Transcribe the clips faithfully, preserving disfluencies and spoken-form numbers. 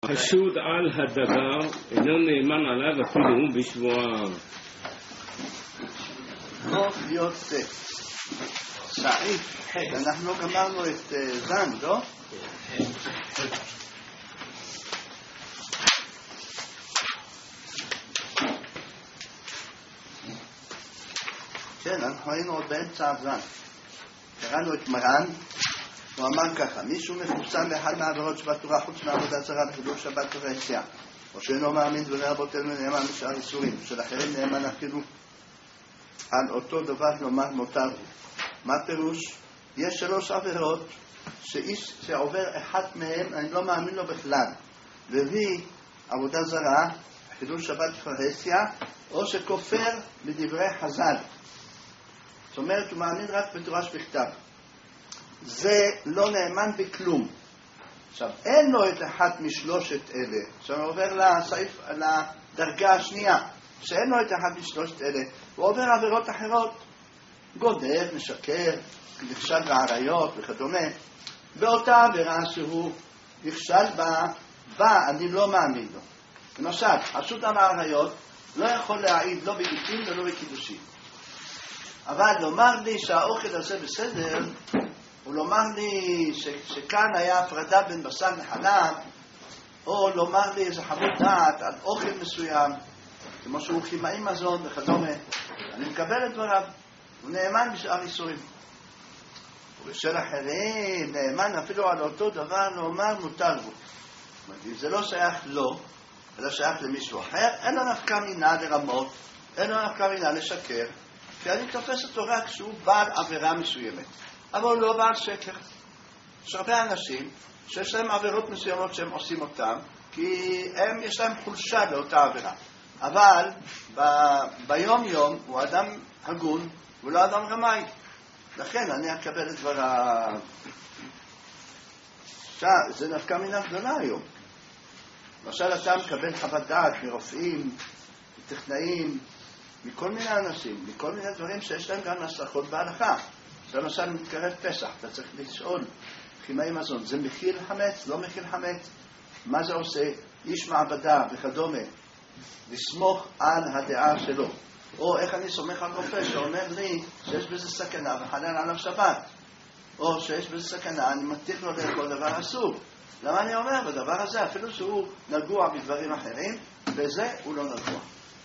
חשוד על הדבר אינו נאמן עליו אפילו בשבועה. הופך להיות סעיף ח'. אנחנו לא גמרנו את זן, לא? כן, אנחנו היינו עוד באמצע הזן. קראנו את מרן, הוא אמר ככה: מישהו מפורסם באחד מהעבירות שבתורה חוץ מעבודה זרה וחילול שבת ויציאה, או שאינו מאמין דברי רבותינו נאמן משאר איסורים, של אחרים נאמן אפילו על אותו דבר לומר מותר הוא. מה פירוש? יש שלוש עבירות שאיש שעובר אחת מהן אני לא מאמין לו בכלל, והיא עבודה זרה, חילול שבת ויציאה, או שכופר בדברי חז"ל. זאת אומרת, הוא מאמין רק בתורה שבכתב. זה לא נאמן בכלום. עכשיו, אין לו את אחת משלושת אלה. עכשיו, הוא עובר לסעיף, לדרגה השנייה, שאין לו את אחת משלושת אלה. הוא עובר עבירות אחרות, גודל, משקר, נכשל בעריות וכדומה. באותה עבירה שהוא נכשל בה, בה אני לא מאמין לו. למשל, חשוד על העריות לא יכול להעיד לא בגיטין ולא בקידושין. אבל לומר לי שהאוכל הזה בסדר, או לומר לי ש, שכאן היה הפרדה בין בשר לחלב, או לומר לי איזה חוות דעת על אוכל מסוים, כמו שהוא כימאי מזון וכדומה, אני מקבל את דבריו, הוא נאמן בשאר איסורים. ובשל אחרים נאמן אפילו על אותו דבר לומר מותר בו. זה לא שייך לו, אלא שייך למישהו אחר, אין לו נפקא מינה לרמות, אין לו נפקא מינה לשקר, כי אני תופס אותו רק שהוא בעל עבירה מסוימת. אבל הוא לא בעל שקר. יש הרבה אנשים שיש להם עבירות מסוימות שהם עושים אותם, כי הם יש להם חולשה לאותה עבירה. אבל ב, ביום יום הוא אדם הגון, הוא לא אדם רמאי. לכן אני אקבל את דבריו. זה נפקא מינה גדולה היום. למשל אתה מקבל חוות דעת מרופאים, מטכנאים, מכל מיני אנשים, מכל מיני דברים שיש להם גם השלכות בהלכה. למשל מתקרב פסח, אתה צריך לשאול כימאי מזון, זה מכיל חמץ? לא מכיל חמץ? מה זה עושה? איש מעבדה וכדומה, לסמוך על הדעה שלו. או איך אני סומך על רופא שאומר לי שיש בזה סכנה וחלל עליו שבת, או שיש בזה סכנה, אני מתיר לו לאכול דבר אסור. למה אני אומר? בדבר הזה, אפילו שהוא נגוע בדברים אחרים, בזה הוא לא נגוע.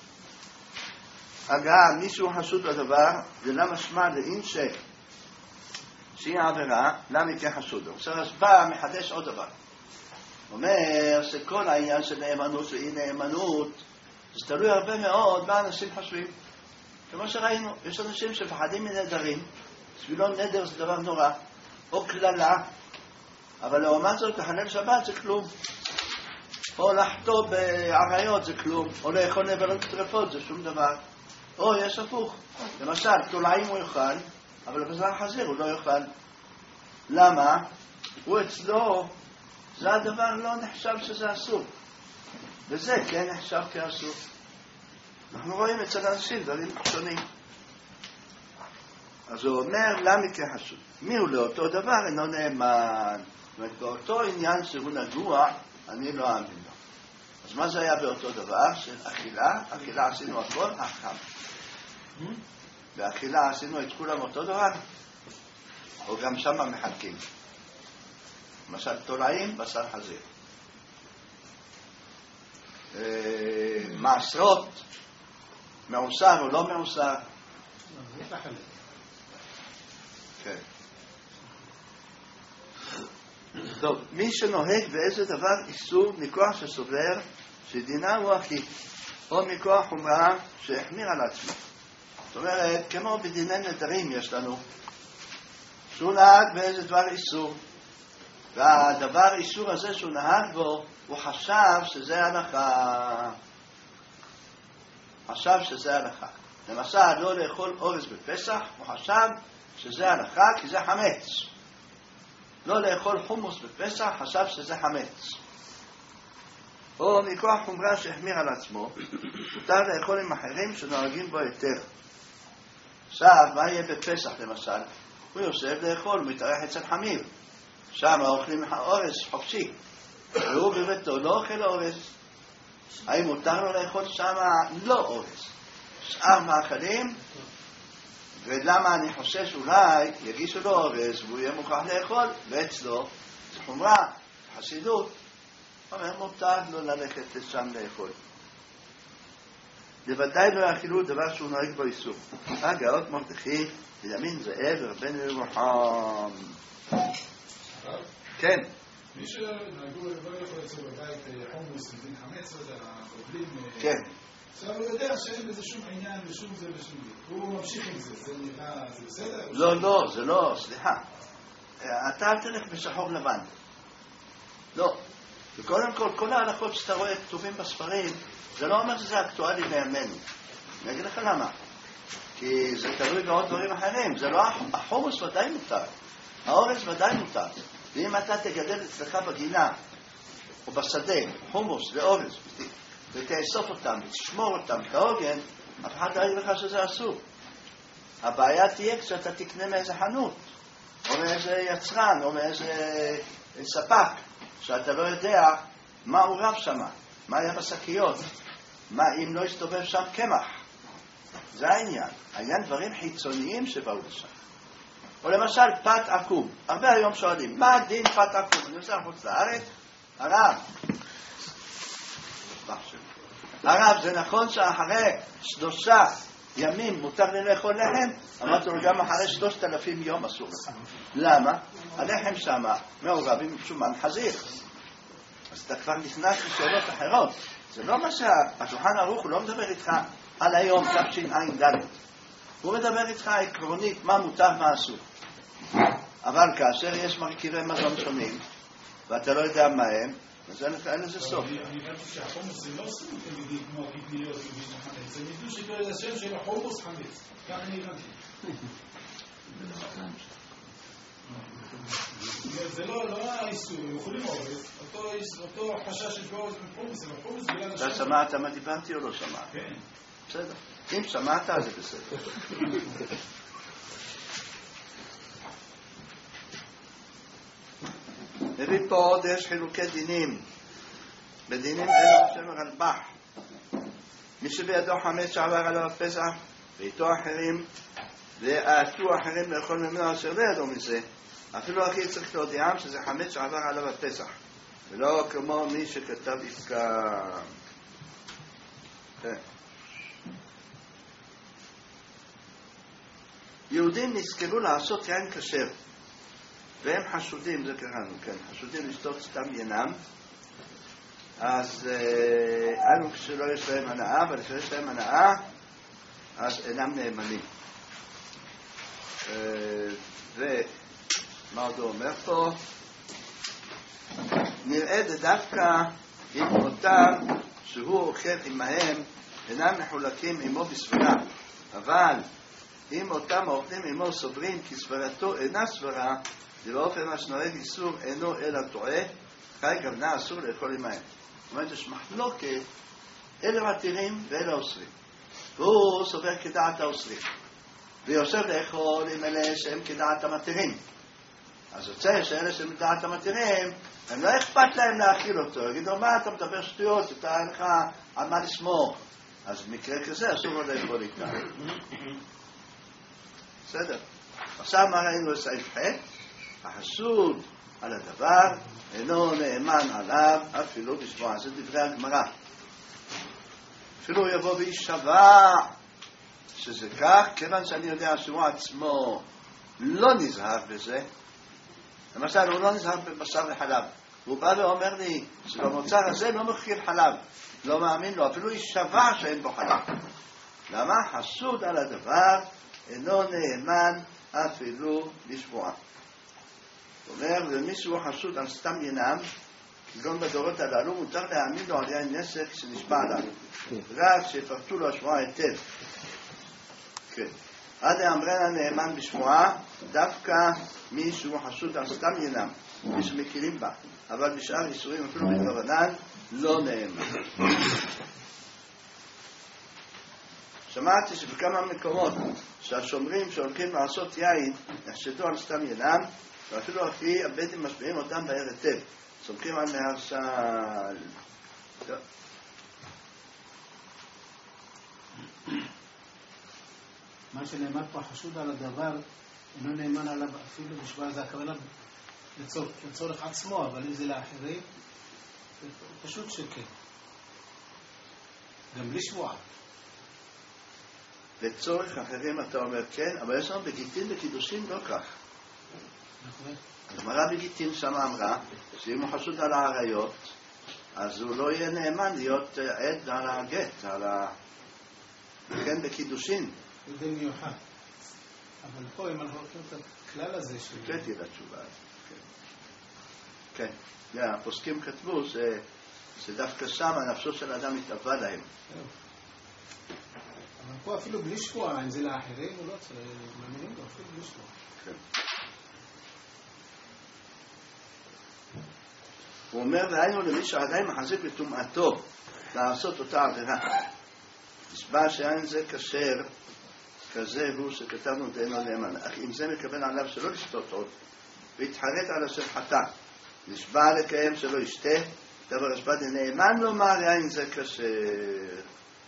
אגב, מישהו חשוד לדבר, ולמה שמע לאינשק שהיא העבירה, למה יקרה חשודו? עכשיו, אז בא, מחדש עוד דבר. אומר שכל העניין של נאמנות ואי נאמנות, זה תלוי הרבה מאוד מה אנשים חושבים. כמו שראינו, יש אנשים שפחדים מנדרים, בשבילו נדר זה דבר נורא, או כללה, אבל לעומת זאת, לחלל שבת זה כלום. או לחטוא בעריות זה כלום, או לאכול נבלות טרפות זה שום דבר. או יש הפוך, למשל, תולעים הוא יאכל, אבל בזמן חזיר הוא לא יאכל. למה? הוא אצלו, זה הדבר לא נחשב שזה אסור. וזה כן נחשב כאסור. אנחנו רואים אצל אנשים דברים שונים. אז הוא אומר, למה כחשוד? מי הוא לאותו דבר? אינו נאמן. זאת אומרת, באותו עניין שהוא נגוע, אני לא אאמין לו. אז מה זה היה באותו דבר? של אכילה, אכילה עשינו הכל, החם. באכילה עשינו את כולם אותו דבר, או גם שם מחלקים. למשל תולעים, בשר חזיר. מעשרות, מעוסר או לא מעוסר. כן. טוב, מי שנוהג באיזה דבר איסור מכוח שסובר שדינה הוא אחי, או מכוח חומרה שהחמיר על עצמו. זאת אומרת, כמו בדיני נדרים יש לנו, שהוא נהג באיזה דבר איסור, והדבר איסור הזה שהוא נהג בו, הוא חשב שזה הלכה. חשב שזה הלכה. למשל, לא לאכול אורז בפסח, הוא חשב שזה הלכה כי זה חמץ. לא לאכול חומוס בפסח, חשב שזה חמץ. או מכוח חומרה שהחמיר על עצמו, מותר לאכול עם אחרים שנוהגים בו יותר. עכשיו, מה יהיה בפסח למשל? הוא יושב לאכול, הוא מתארח אצל חמיר. שם אוכלים אורז חופשי. והוא בביתו לא אוכל אורז. האם מותר לו לאכול שם? לא אורז. שאר מאכלים, ולמה אני חושש אולי יגישו לו אורז והוא יהיה מוכרח לאכול, ואצלו זה חומרה, חסידות. אומר, מותר לו ללכת לשם לאכול. בוודאי לא יאכילו דבר שהוא נוהג בו איסור. הגאות מרדכי, בנימין זאב ורבנו ירוחם. כן. מי שנהגו לא יכול לצור בבית חומוס ודין חמץ וזה, הגובלים... כן. עכשיו הוא יודע שאין בזה שום עניין ושום זה ושום זה. הוא ממשיך עם זה, זה נראה, זה בסדר? לא, לא, זה לא, סליחה. אתה אל תלך בשחור לבן. לא. וקודם כל, כל ההלכות שאתה רואה כתובים בספרים, זה לא אומר שזה אקטואלי לימינו. אני אגיד לך למה. כי זה תלוי בעוד דברים אחרים. זה לא, החומוס ודאי מותר. האורז ודאי מותר. ואם אתה תגדל אצלך בגינה, או בשדה, חומוס ואורז, ותאסוף אותם, ותשמור אותם כהוגן, אף אחד לא יגיד לך שזה אסור. הבעיה תהיה כשאתה תקנה מאיזה חנות, או מאיזה יצרן, או מאיזה ספק, שאתה לא יודע מה הוא רב שם, מה היה בשקיות, מה אם לא יסתובב שם קמח. זה העניין. העניין דברים חיצוניים שבאו לשם. או למשל פת עקום. הרבה היום שואלים, מה דין פת עקום? אני עושה חוץ לארץ? הרב. הרב, זה נכון שאחרי שלושה ימים מותר לי לאכול לחם? אמרתי לו, גם אחרי שלושת אלפים יום אסור לך. למה? הלחם שמה מעורב עם שומן חזיר. אז אתה כבר נכנס לשאלות אחרות. זה לא מה שהשולחן ערוך, הוא לא מדבר איתך על היום תשע"ד. הוא מדבר איתך עקרונית מה מותר מה אסור. אבל כאשר יש מרכיבי מזון שונים, ואתה לא יודע מה הם, אז אין לזה סוף. אני הבנתי שהחומוס זה לא סוג תמידי כמו הגידניות וגידניות חמץ. זה ידעו שקורא לשם של החומוס חמץ. כך אני הבנתי. זה לא האיסור, הם יכולים אורז. אותו חשש של אורז מחומוס, אבל חומוס בגלל השם... אתה שמעת מה דיברתי או לא שמעת? כן. בסדר. אם שמעת, אז זה בסדר. מביא פה עוד יש חילוקי דינים. בדינים אלו השם הרלב"ח. מי שבידו חמץ שעבר עליו הפסח, ואיתו אחרים, ועטו אחרים לאכול ממנו אשר לא ידעו מזה, אפילו הכי צריך להודיעם שזה חמץ שעבר עליו הפסח, ולא כמו מי שכתב עסקה. כן. יהודים נזכרו לעשות יין כשר, והם חשודים, זה קראנו, כן, חשודים לשתות סתם ינם, אז אנו כשלא יש להם הנאה, אבל כשיש להם הנאה, אז אינם נאמנים. ומה עוד הוא אומר פה? נראה דווקא אם אותם שהוא אוכל עמהם אינם מחולקים עמו בסברה, אבל אם אותם האוכלים עמו סוברים כי סברתו אינה סברה, ובאופן מה שנוהג איסור אינו אלא טועה, חי גוונה אסור לאכול עמהם. זאת אומרת, יש מחלוקת, אלה מתירים ואלה אוסרים. והוא סובר כדעת האוסרים. ויושב לאכול עם אלה שהם כדעת המתירים. אז יוצא שאלה שהם כדעת המתירים, הם לא אכפת להם להאכיל אותו. יגידו, מה אתה מדבר שטויות, אתה אין לך על מה לסמוך. אז במקרה כזה אסור לו לאכול איתם. בסדר. עכשיו מה ראינו בסעיף ח'? החשוד על הדבר אינו נאמן עליו אפילו בשבועה. זה דברי הגמרא. אפילו יבוא וישבע שזה כך, כיוון שאני יודע שהוא עצמו לא נזהר בזה. למשל, הוא לא נזהר בבשר וחלב. הוא בא ואומר לי שבמוצר הזה לא מכיל חלב. לא מאמין לו, אפילו ישבע שאין בו חלב. למה? חשוד על הדבר אינו נאמן אפילו לשבועה. זאת אומרת, ומישהו חשוד על סתם ינם, כגון בדורות הללו, מותר להעמיד לו על יין נסק שנשבע עליו. רק שיפרטו לו השבועה היטב. כן. עד אמרנה נאמן בשבועה, דווקא מישהו חשוד על סתם ינם, מי שמכירים בה, אבל בשאר איסורים אפילו בכוונן, לא נאמן. שמעתי שבכמה מקומות שהשומרים שהולכים לעשות יין נחשדו על סתם ינם, ואפילו אחרי הבטים משפיעים אותם בער היטב. סומכים על מהרשל. טוב. מה שנאמר פה, חשוד על הדבר, אינו נאמן עליו אפילו בשבועה, זה הכוונה לצורך, לצורך עצמו, אבל אם זה לאחרים, פשוט שכן. גם בלי שבועה. לצורך אחרים אתה אומר כן, אבל יש לנו בגיטין וקידושים לא כך. נכון. הגמרא בגיטין שם אמרה שאם הוא חשוד על העריות, אז הוא לא יהיה נאמן להיות עד על הגט, על ה... וכן בקידושין. זה מיוחד. אבל פה אם אנחנו לוקחים את הכלל הזה של... קראתי לתשובה. כן. כן. הפוסקים כתבו שדווקא שם הנפשו של האדם התאווה להם. אבל פה אפילו בלי שבועה, אם זה לאחרים, הוא לא צריך, מאמינים לו, אפילו בלי שבועה. כן. הוא אומר, והיינו למי שעדיין מחזיק בטומאתו לעשות אותה עבירה. נשבע שאין זה כשר, כזה הוא שכתבנו דאינו נאמן. אך אם זה מקבל עליו שלא לשתות עוד, והתחרט על אשר חטא, נשבע לקיים שלא ישתה, דבר השבע דנאמן לומר, אין זה כשר.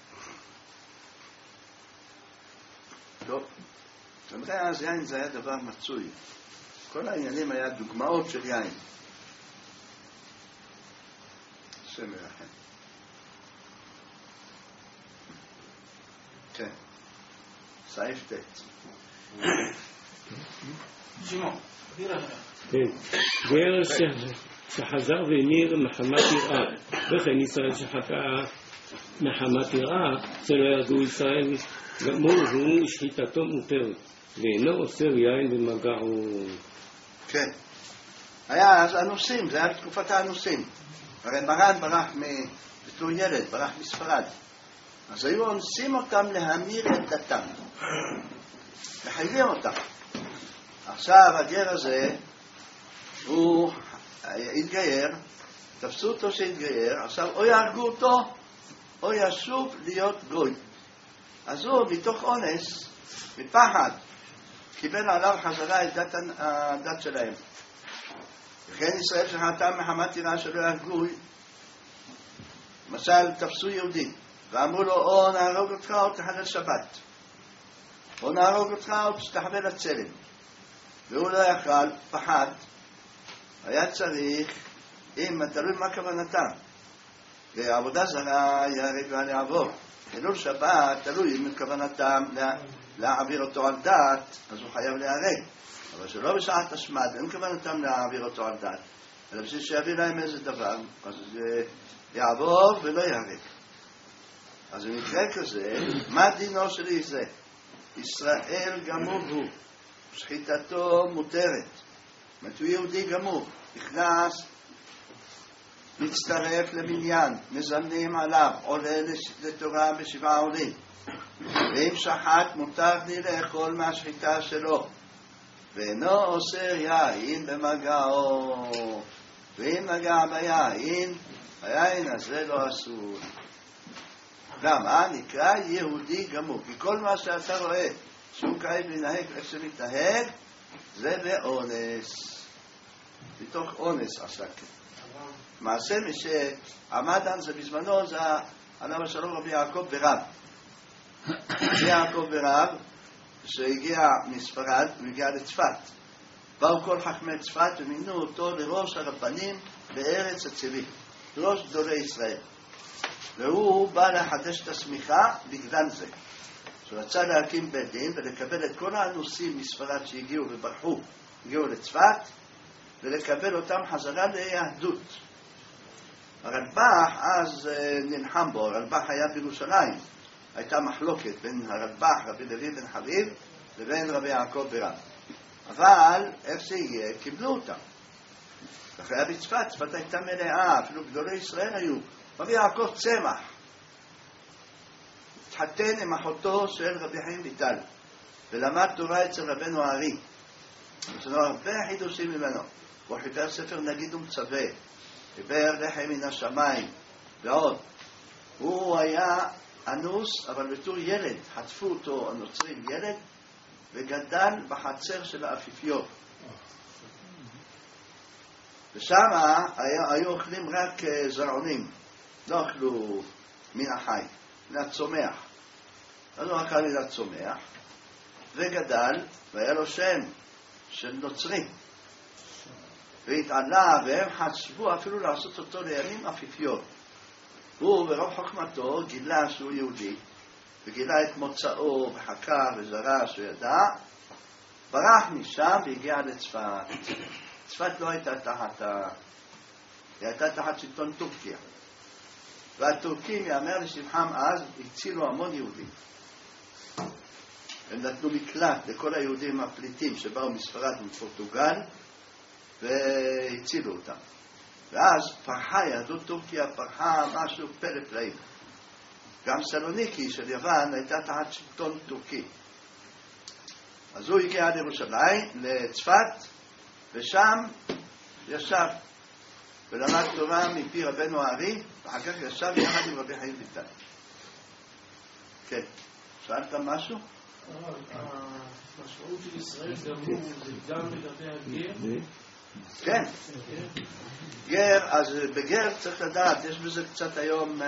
טוב, למתי אז יין זה היה דבר מצוי. כל העניינים היה דוגמאות של יין. השם ירחם. כן. סעיף ט'. שמעון, כן. גר שחזר והמיר מחמת יראה, וכן ישראל שחטא מחמת יראה, שלא ירדו ישראל גמור הוא שחיטתו מותרת, ואינו אוסר יין במגעו. כן. היה אז אנוסים, זה היה בתקופת האנוסים. הרי מרן ברח בתור ילד, ברח מספרד. אז היו אונסים אותם להמיר את דתם. מחייבים אותם. עכשיו הגר הזה, הוא התגייר, תפסו אותו שהתגייר, עכשיו או יהרגו אותו, או ישוב להיות גוי. אז הוא מתוך אונס, מפחד, קיבל עליו חזרה את דת, הדת שלהם. וכן ישראל שחטא מחמת יראה שלא יהרגו, למשל תפסו יהודי, ואמרו לו או נהרוג אותך או תחלל שבת, או נהרוג אותך או תשתחווה לצלם, והוא לא יכל, פחד, היה צריך, אם תלוי מה כוונתם, ועבודה זרה יהרג ועל יעבור. חילול שבת תלוי אם כוונתם להעביר אותו על דת, אז הוא חייב להיהרג. אבל שלא בשעת השמד, אין כוונתם להעביר אותו על דת, אלא בשביל שיביא להם איזה דבר, אז זה יעבור ולא יהרג. אז במקרה כזה, מה דינו שלי זה? ישראל גמור הוא, שחיטתו מותרת. הוא יהודי גמור, נכנס, מצטרף למניין, מזמנים עליו, עולה לתורה בשבעה עולים. ואם שחט מותר לי לאכול מהשחיטה שלו, ואינו אוסר יין במגעו, ואם נגע ביין, היין הזה לא אסור. למה? נקרא יהודי גמור, כי כל מה שאתה רואה שהוא כאב לנהג איך שמתנהג, זה באונס. מתוך אונס עסק. מעשה משעמד על זה בזמנו, זה עליו השלום רבי יעקב ברב. רבי יעקב ברב, שהגיע מספרד, הוא הגיע לצפת. באו כל חכמי צפת ומינו אותו לראש הרבנים בארץ הצבי, ראש גדולי ישראל. והוא בא לחדש את הסמיכה בגלל זה. שהוא רצה להקים בית דין ולקבל את כל האנוסים מספרד שהגיעו וברחו, הגיעו לצפת, ולקבל אותם חזרה ליהדות. הרלב"ח אז נלחם בו, הרלב"ח היה בירושלים. הייתה מחלוקת בין הרלב"ח, רבי לוי בן חביב, לבין רבי יעקב ברב. אבל איך זה יהיה, קיבלו אותם. כך היה בצפת, צפת הייתה מלאה, אפילו גדולי ישראל היו. רבי יעקב צמח התחתן עם אחותו של רבי חיים ויטל, ולמד תורה אצל רבנו הארי. יש לנו הרבה חידושים ממנו. הוא חיבר ספר נגיד ומצווה, חיבר לחם מן השמיים ועוד. הוא היה אנוס, אבל בתור ילד, חטפו אותו הנוצרים ילד, וגדל בחצר של האפיפיור. ושם היה, היו אוכלים רק זרעונים, לא אכלו מן החי, מן הצומח. אז הוא אכל מן הצומח, וגדל, והיה לו שם של נוצרי. והתעלה, והם חשבו אפילו לעשות אותו לימים אפיפיור. הוא ברוב חוכמתו גילה שהוא יהודי, וגילה את מוצאו, וחקר וזרע שהוא ידע, ברח משם והגיע לצפת. צפת לא הייתה תחת ה... היא הייתה תחת שלטון טורקיה. והטורקים, יאמר לשבחם אז, הצילו המון יהודים. הם נתנו מקלט לכל היהודים הפליטים שבאו מספרד ומפורטוגל, והצילו אותם. ואז פרחה יהדות טורקיה, פרחה משהו פלא פלאים. גם סלוניקי של יוון הייתה תחת שלטון טורקי. אז הוא הגיע לירושלים, לצפת, ושם ישב ולמד תורה מפי רבנו הארי, ואחר כך ישב יחד עם רבי חיים ויטל. כן, שאלת משהו? המשמעות של ישראל גם הוא, זה גם לגבי הגר? כן. גר, אז בגר צריך לדעת, יש בזה קצת היום,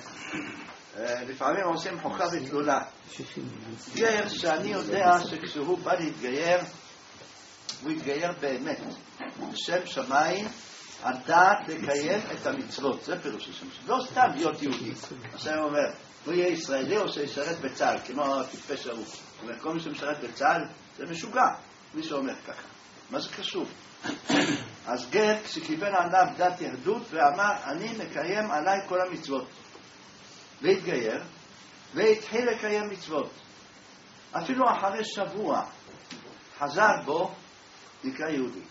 לפעמים עושים חוכא ותלולה. גר שאני יודע שכשהוא בא להתגייר, הוא יתגייר באמת. בשם שמיים, הדעת לקיים את המצוות. זה פירוש השם. לא סתם להיות יהודי. השם אומר, הוא יהיה ישראלי או שישרת בצה"ל, כמו טיפש ההוא. זאת אומרת, כל מי שמשרת בצה"ל, זה משוגע. מי שאומר ככה. מה זה קשור? אז גר, כשקיבל עליו דת יהדות, ואמר, אני מקיים עליי כל המצוות. והתגייר, והתחיל לקיים מצוות. אפילו אחרי שבוע, חזר בו, נקרא יהודי.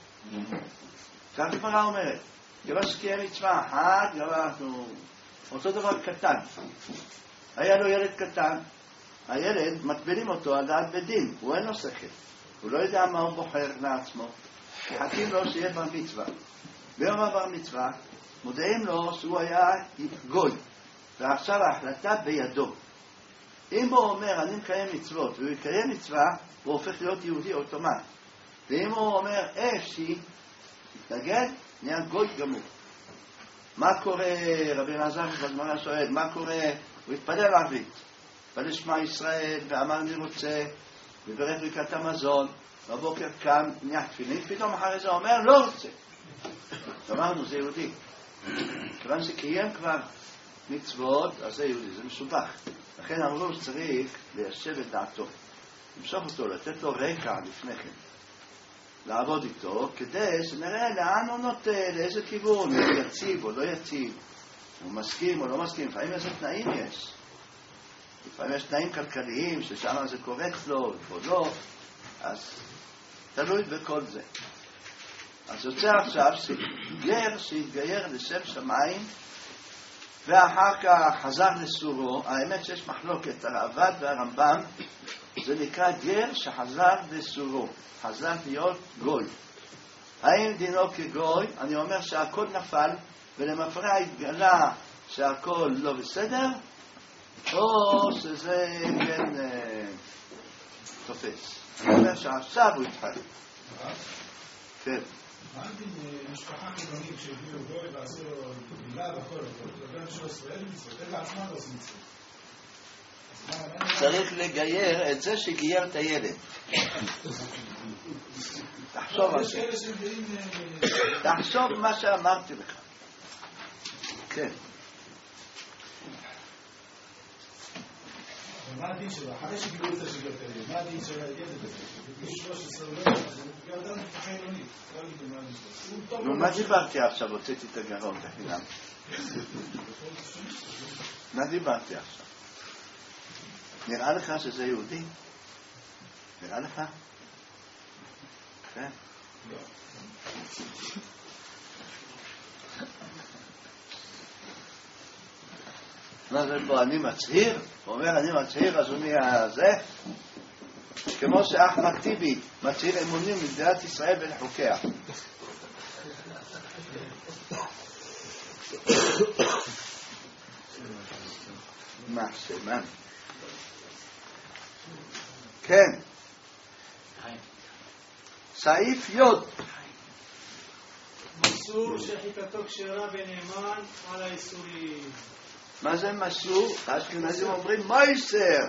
כך הגמרא אומרת, כיוון שקיים מצווה אחת, גם אנחנו, אותו דבר קטן. היה לו ילד קטן, הילד מטבילים אותו על דעת בדין, הוא אין לו שכל, הוא לא יודע מה הוא בוחר לעצמו, מחכים לו שיהיה בר מצווה. ביום הבר מצווה, מודעים לו שהוא היה גוי, ועכשיו ההחלטה בידו. אם הוא אומר, אני מקיים מצוות, והוא יקיים מצווה, הוא הופך להיות יהודי אוטומט. ואם הוא אומר, אפשי, תתנגד, נהיה גוי גמור. מה קורה, רבי אלעזר בגמרא שואל, מה קורה? הוא התפלל ערבית, התפלל שמע ישראל, ואמר אני רוצה, וברך ברכת המזון, בבוקר קם, נהיה תפילין, פתאום אחרי זה אומר, לא רוצה. אמרנו, זה יהודי. כיוון שקיים כבר מצוות, אז זה יהודי, זה מסובך. לכן אמרו שצריך ליישב את דעתו, למשוך אותו, לתת לו רקע לפני כן. לעבוד איתו, כדי שנראה לאן הוא נוטה, לאיזה כיוון, הוא יציב או לא יציב, הוא מסכים או לא מסכים, לפעמים איזה תנאים יש. לפעמים יש תנאים כלכליים, ששם זה קורץ לו, ופה לא, אז תלוי בכל זה. אז יוצא עכשיו שגר שהתגייר לשם שמיים, ואחר כך חזר לסורו, האמת שיש מחלוקת, הרעב"ד והרמב"ם, זה נקרא גר שחזר לסורו, חזר להיות גוי. האם דינו כגוי? אני אומר שהכל נפל, ולמפרע התגלה שהכל לא בסדר, או שזה כן אה, תופס. אני אומר שעכשיו הוא התחל. כן. מה דין משפחה חילונית שהביאו גוי ועשו מילה וכל הכל? גם של ישראל מצוות, הם בעצמם לא עושים מצוות. צריך לגייר את זה שגייר את הילד. תחשוב על זה. תחשוב מה שאמרתי לך. כן. מה הדין שלו? אחרי שגירו את זה שגירו את הילד, מה הדין של הילד הזה? בגיל שלוש עשרה לא יודע, זה גרדן משפחה עילונית. נו, מה דיברתי עכשיו? הוצאתי את הגרון, תחילם. מה דיברתי עכשיו? נראה לך שזה יהודי? נראה לך? כן. מה זה פה? אני מצהיר? הוא אומר אני מצהיר, אז הוא נהיה זה? כמו שאחמד טיבי מצהיר אמונים למדינת ישראל ולחוקיה. מה שמן? כן. סעיף יוד. מסור שחיטתו כשרה ונאמן על האיסורים. מה זה מסור? האשכנזים אומרים מויסר.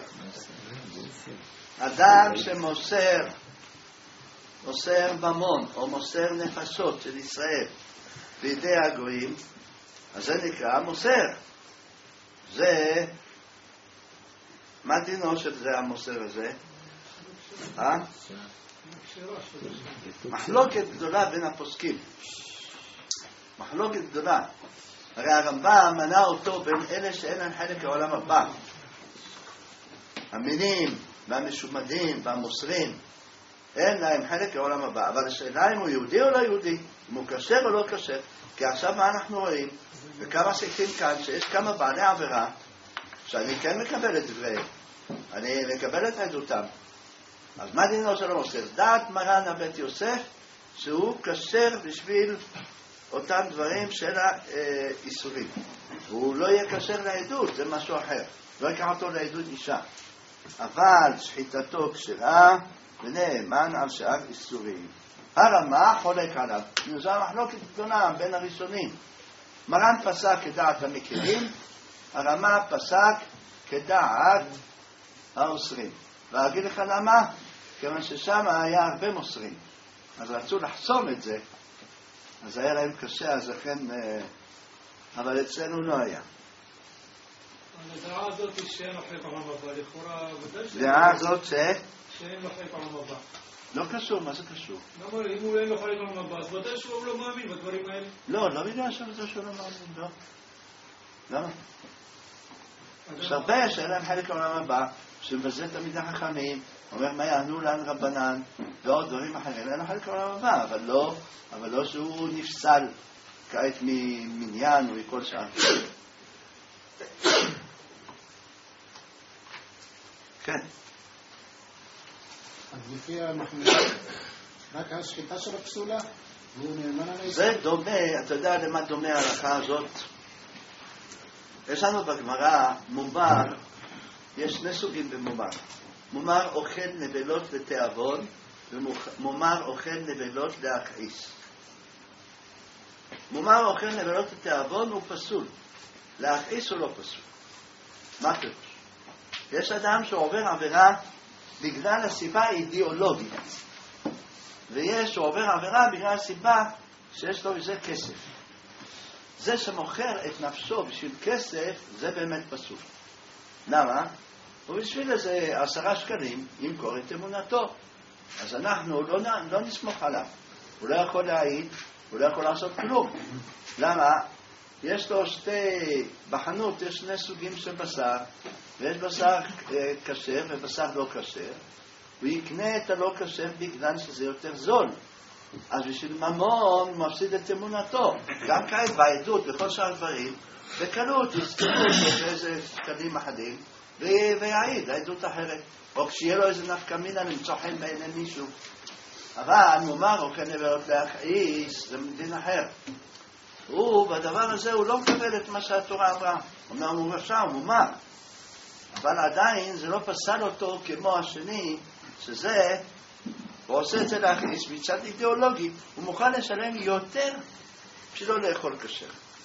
אדם שמוסר, מוסר ממון או מוסר נפשות של ישראל בידי הגויים, אז זה נקרא מוסר. זה, מה דינו של זה המוסר הזה? אה? מחלוקת גדולה בין הפוסקים. מחלוקת גדולה. הרי הרמב"ם מנה אותו בין אלה שאין להם חלק לעולם הבא. המינים והמשומדים והמוסרים אין להם חלק לעולם הבא. אבל השאלה אם הוא יהודי או לא יהודי, אם הוא כשר או לא כשר. כי עכשיו מה אנחנו רואים? וכמה סעיפים כאן שיש כמה בעלי עבירה שאני כן מקבל את דבריהם. אני מקבל את עדותם. אז מה דינו של המוסר? דעת מרן הבית יוסף שהוא כשר בשביל אותם דברים של האיסורים. הוא לא יהיה כשר לעדות, זה משהו אחר. לא יקח אותו לעדות אישה. אבל שחיטתו כשרה ונאמן על שאר איסורים. הרמה חולק עליו. זו מחלוקת גדולה בין הראשונים. מרן פסק כדעת המכירים, הרמה פסק כדעת האוסרים. ואגיד לך למה? כיוון ששם היה הרבה מוסרים. אז רצו לחסום את זה. אז היה להם קשה, אז לכן... אבל אצלנו לא היה. הדעה הזאת היא שאין לו חלק עולם הבא, לכאורה... הדעה הזאת ש... שאין לו חלק עולם הבא. לא קשור, מה זה קשור? למה, אם הוא אין לו חלק עולם הבא, אז ודאי שהוא לא מאמין בדברים האלה. לא, לא בגלל שזה שהוא לא מאמין, לא. למה? יש הרבה שאין להם חלק עולם הבא, שמבזה תמיד החכמים, אומר מה יענו לן רבנן, ועוד דברים אחרים, אין לו חלק עולם הבא, אבל לא, אבל לא שהוא נפסל כעת ממניין ומכל שאר. כן. אז לפי המחמיר, רק השחיטה של הפסולה, והוא נאמן על האיסור. זה דומה, אתה יודע למה דומה ההלכה הזאת? יש לנו בגמרא מומר, יש שני סוגים במומר. מומר אוכל נבלות לתיאבון, ומומר אוכל נבלות להכעיס. מומר אוכל נבלות לתיאבון הוא פסול, להכעיס הוא לא פסול. מה פירוש? יש אדם שעובר עבירה בגלל הסיבה האידיאולוגית, ויש שעובר עבירה בגלל הסיבה שיש לו איזה כסף. זה שמוכר את נפשו בשביל כסף, זה באמת פסול. למה? ובשביל איזה עשרה שקלים ימכור את אמונתו. אז אנחנו לא, לא נסמוך עליו. הוא לא יכול להעיד, הוא לא יכול לעשות כלום. למה? יש לו שתי, בחנות יש שני סוגים של בשר, ויש בשר כשר ובשר לא כשר. הוא יקנה את הלא כשר בגלל שזה יותר זול. אז בשביל ממון הוא מפסיד את אמונתו. גם כעת בעדות בכל שאר דברים, בקלות יסתכלו באיזה שקלים אחדים, ויעיד העדות אחרת. או כשיהיה לו איזה נפקא מינה למצוא חן בעיני מישהו. אבל מומר או כנבלות להכעיס, זה מדין אחר. הוא, בדבר הזה, הוא לא מקבל את מה שהתורה אמרה. אמנם הוא רשע, הוא מומר. אבל עדיין זה לא פסל אותו כמו השני, שזה, הוא עושה את זה להכניס מצד אידיאולוגי, הוא מוכן לשלם יותר בשביל לא לאכול כשר.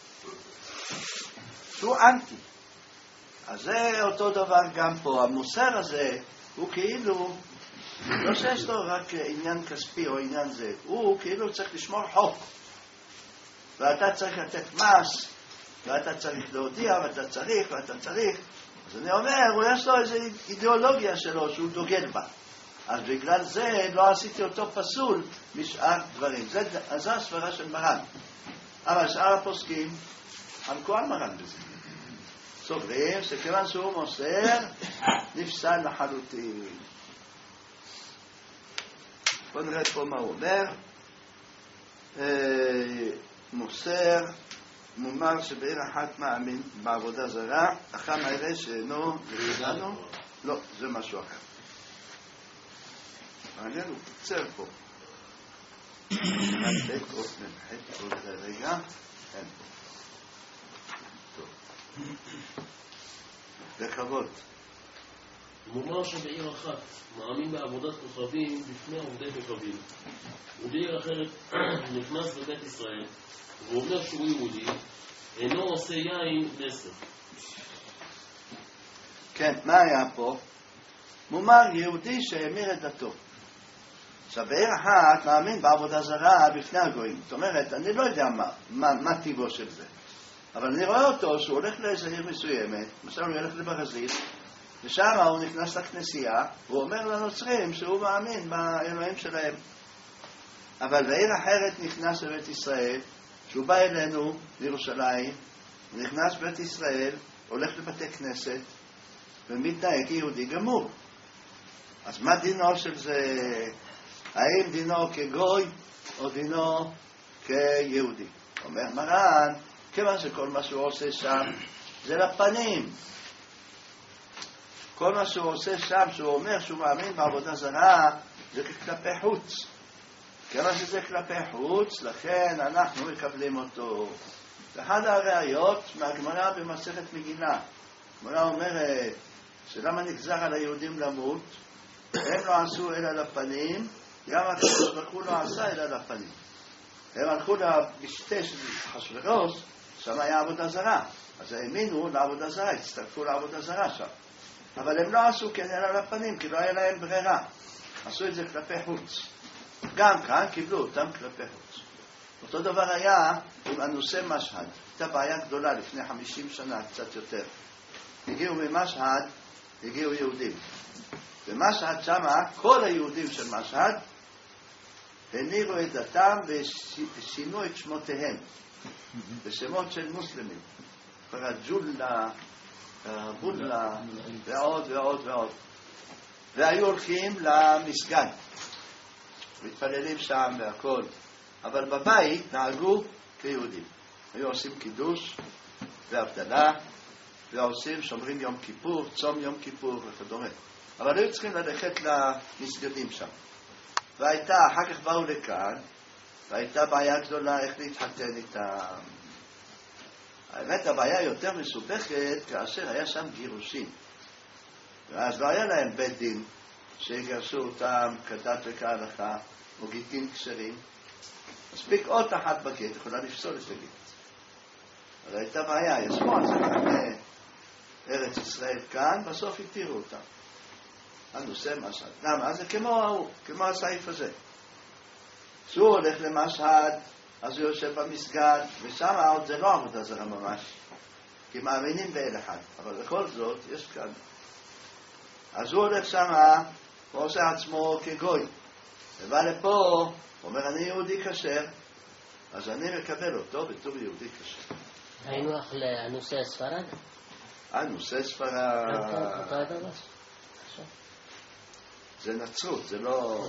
שהוא אנטי. אז זה אותו דבר גם פה. המוסר הזה הוא כאילו, לא שיש לו רק עניין כספי או עניין זה, הוא כאילו צריך לשמור חוק. ואתה צריך לתת מס, ואתה צריך להודיע, ואתה צריך, ואתה צריך. אז אני אומר, הוא יש לו איזו אידיאולוגיה שלו שהוא דוגל בה. אז בגלל זה לא עשיתי אותו פסול משאר דברים. זה, זה הסברה של מרן. אבל שאר הפוסקים חלקו על מרן בזה. סוברים שכיוון שהוא מוסר, נפסל לחלוטין. בוא נראה פה מה הוא אומר. מוסר, מומר שבעיר אחת מאמין בעבודה זרה, אחם האלה שאינו לנו, לא, זה משהו אחר. מעניין, הוא קצר פה. נתק עוד נמחק עוד רגע. אין פה. טוב. בכבוד. מומר שבעיר אחת מאמין בעבודת כוכבים בפני עובדי כוכבים, ובעיר אחרת נכנס לבית ישראל ואומר שהוא יהודי, אינו עושה יין נסר. כן, מה היה פה? מומר יהודי שהמיר את דתו. עכשיו, בעיר אחת מאמין בעבודה זרה בפני הגויים. זאת אומרת, אני לא יודע מה, מה, מה טיבו של זה. אבל אני רואה אותו שהוא הולך לאיזו עיר מסוימת, למשל הוא הולך לברזיל, ושם הוא נכנס לכנסייה, הוא אומר לנוצרים שהוא מאמין באלוהים שלהם. אבל בעיר אחרת נכנס לבית ישראל, שהוא בא אלינו לירושלים, הוא נכנס לבית ישראל, הולך לבתי כנסת, ומתנהג יהודי גמור. אז מה דינו של זה? האם דינו כגוי או דינו כיהודי? אומר מרן, כיוון שכל מה שהוא עושה שם זה לפנים. כל מה שהוא עושה שם, שהוא אומר שהוא מאמין בעבודה זרה, זה כלפי חוץ. כיוון שזה כלפי חוץ, לכן אנחנו מקבלים אותו. ואחד הראיות מהגמרא במסכת מגילה. הגמרא אומרת שלמה נגזר על היהודים למות, הם לא עשו אלא לפנים, גם הקדוש ברוך הוא לא עשה אלא לפנים. הם הלכו לבשתה של אחשוורוש, שם היה עבודה זרה. אז האמינו לעבודה זרה, הצטרפו לעבודה זרה שם. אבל הם לא עשו כן אלא לפנים, כי לא היה להם ברירה. עשו את זה כלפי חוץ. גם כאן קיבלו אותם כלפי חוץ. אותו דבר היה עם אנוסי משהד. הייתה בעיה גדולה לפני חמישים שנה, קצת יותר. הגיעו ממשהד, הגיעו יהודים. במשהד שמה, כל היהודים של משהד הנירו את דתם ושינו את שמותיהם בשמות של מוסלמים. פרג'ולה, בודלה ועוד ועוד ועוד. והיו הולכים למסגד, מתפללים שם והכל. אבל בבית נהגו כיהודים. היו עושים קידוש והבדלה, ועושים, שומרים יום כיפור, צום יום כיפור וכדומה. אבל היו צריכים ללכת למסגדים שם. והייתה, אחר כך באו לכאן, והייתה בעיה גדולה איך להתחתן איתם. האמת, הבעיה יותר מסובכת כאשר היה שם גירושים. ואז לא היה להם בית דין שיגרשו אותם כדת וכהלכה, או גיטין כשרים. מספיק עוד אחת בגט, יכולה לפסול את הגט. אבל הייתה בעיה, ישמו על זה כאן ארץ ישראל כאן, בסוף התירו אותם. הנושא משהד. למה? זה כמו ההוא, כמו הסעיף הזה. כשהוא הולך למשהד, אז הוא יושב במסגד, ושם עוד זה לא עבודה זרה ממש, כי מאמינים באל אחד. אבל בכל זאת, יש כאן. אז הוא הולך שם, הוא עושה עצמו כגוי. ובא לפה, אומר, אני יהודי כשר, אז אני מקבל אותו בתור יהודי כשר. היינו אך לנושא ספרד? הנושא ספרד. אותו הדבר? זה נצרות, זה לא...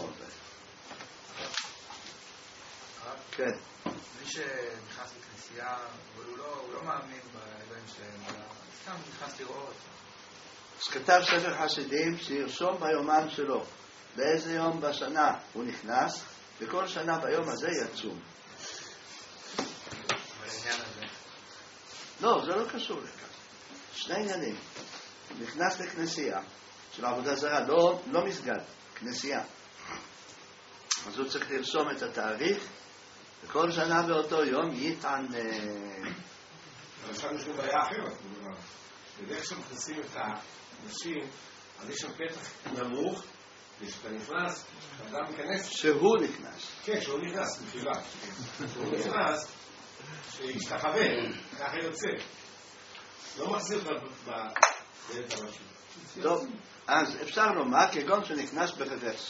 כן. מי שנכנס לכנסייה, הוא לא מאמין באלוהים שלהם, סתם נכנס לראות. אז כתב ספר חסידים שירשום ביומן שלו באיזה יום בשנה הוא נכנס, וכל שנה ביום הזה יצום. אבל העניין הזה? לא, זה לא קשור לכך. שני עניינים. הוא נכנס לכנסייה של עבודה זרה, לא, לא מסגד, כנסייה. אז הוא צריך לרשום את התאריך, וכל שנה באותו יום יטען... אבל שם יש גם בעיה אחרת, בדרך שמכניסים את האנשים, אז יש שם פתח נמוך, וכשאתה נכנס, כשאדם מכנס... שהוא נכנס. כן, שהוא נכנס, מחילה. שהוא נכנס, שישתחווה, ככה יוצא. לא מחזיר בדלת הראשי. טוב, אז אפשר לומר כגון שנכנס ברוורס.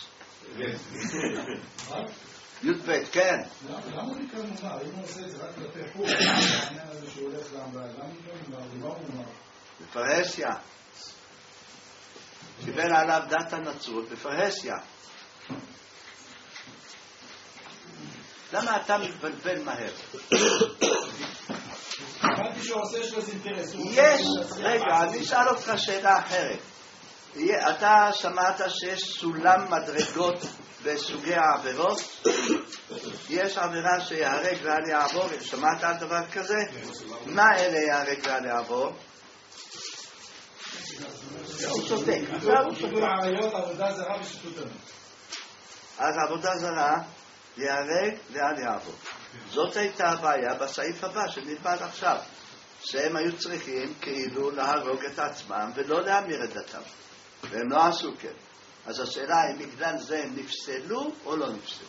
י"ב, כן. למה הוא נקרא מומר? אם הוא עושה את זה רק כלפי חוץ, העניין הזה שהוא הולך לעם, למה הוא נקרא מומר? בפרהסיה. קיבל עליו דת הנצרות בפרהסיה. למה אתה מתבלבל מהר? אמרתי שהוא עושה יש לו אינטרס. יש, רגע, אני אשאל אותך שאלה אחרת. אתה שמעת שיש סולם מדרגות בסוגי העבירות? יש עבירה שיהרג ואל יעבור, שמעת על דבר כזה? מה אלה יהרג ואל יעבור? הוא שותק. עכשיו הוא שותק. עריות, עבודה זרה ושטות. אז עבודה זרה ייהרג ואל יעבוד. זאת הייתה הבעיה בסעיף הבא שנלמד עכשיו, שהם היו צריכים כאילו להרוג את עצמם ולא להמיר את דתם, והם לא עשו כן. אז השאלה היא, בגלל זה הם נפסלו או לא נפסלו?